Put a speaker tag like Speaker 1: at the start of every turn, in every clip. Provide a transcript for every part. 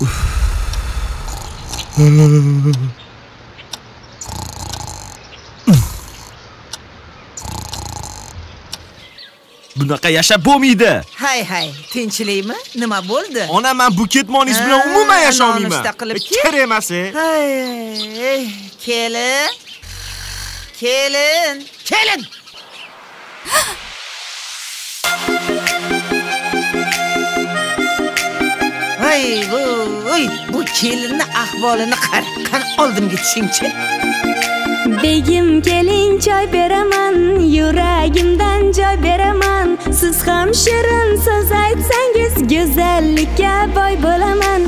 Speaker 1: Bunaqa yashab bo'lmaydi.
Speaker 2: Hay, tinchlikmi? Nima bo'ldi?
Speaker 1: Ona, men bu ketmoningiz bilan umuman yasha olmayman. Kerak emas.
Speaker 2: Hay, kelin. Voy, bu kelinni ahvolini qara. Qani oldimga tushingchi.
Speaker 3: Begim keling choy beraman, yuragimdan joy beraman. Siz ham shirin so'z aytsangiz, go'zallikka boy bo'laman.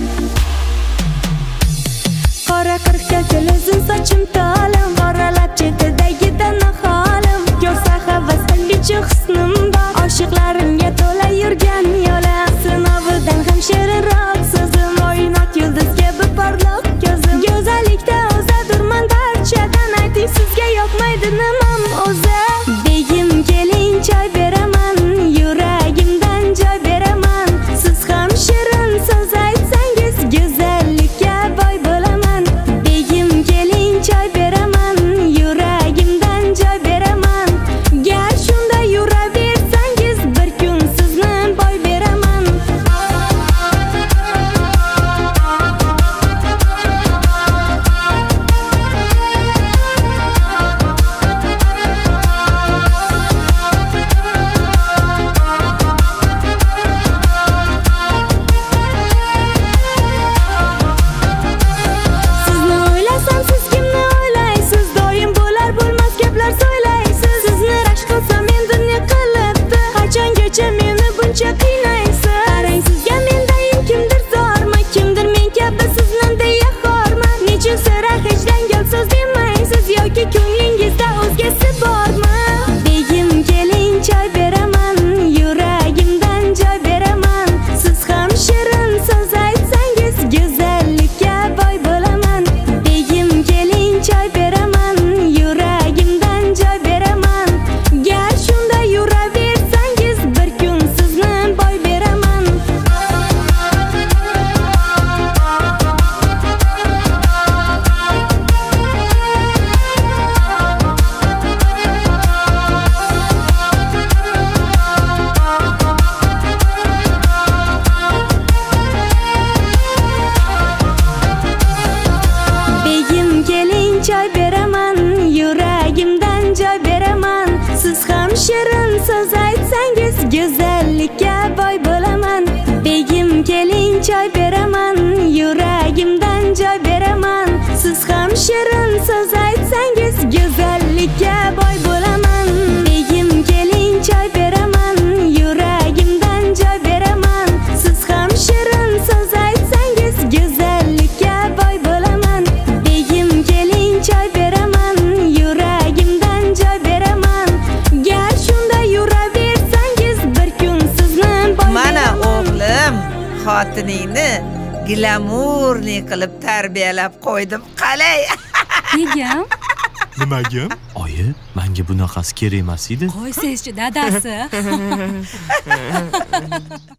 Speaker 3: Qora qirqacha uzun sochim tolim, qoralab chetidagidan holim. Ko'rsa havaslanguchi husnim bor, oshiqlarimga to'la yurgan yo'lam. Sinovidan ham shirinroq so'zim, o'ynoq yulduz kabi porloq ko'zim. Go'zallikda o'zadurman darchadan, ayting sizga yoqmaydi nimam o'zi. Begim keling choy beraman, yuragimdan joy beraman. Siz ham shirin so'z aytsangiz, go'zallikka boy bo'laman. Begim keling choy beraman, yuragimdan joy beraman. Gar shunda yuraversangiz, bir kun sizni boy beraman. Sizni o'ylasam, siz kimni o'ylaysiz? Doim bo'lar bo'lmas gaplar so'ylaysiz. Sizni rashk qilsam endi ne qilibdi? Qachongacha meni buncha qiynaysiz? Qarang, sizga mendayin kimdir zormi? Kimdir men kabi sizni deya xormi? Nechun sira hech dangal so'z demaysiz? Yoki ko'nglingizda o'zgasi bormi? Begim keling choy beraman, yuragimdan joy beraman. Siz ham shirin so'z aytsangiz, go'zallikka boy bo'laman. Begim keling choy beraman, yuragimdan joy beraman. Gar shunda yuraversangiz, bir kun sizni boy beraman. Begim keling choy beraman, yuragimdan joy beraman. Siz ham shirin so'z aytsangiz, go'zallikka boy bo'laman. Begim keling choy beraman, yuragimdan joy beraman. Siz ham shirin so'z aytsangiz, go'zallikka boy bo'laman. Begim keling choy beraman, yuragimdan joy beraman. Siz ham shirin so'z aytsangiz, go'zallikka boy bo'laman. Begim keling choy beraman, yuragimdan joy beraman. Gar shunda yuraversangiz, bir kun sizni boy
Speaker 2: Mana
Speaker 3: beraman.
Speaker 2: o'g'lim, xotiningni glamurli qilib tarbiyalab qo'ydim. Qalay?
Speaker 4: Begim,
Speaker 1: Nimaga? Oyi, menga bunaqasi kerak emas edi.
Speaker 4: qo'ysangizchi dadasi.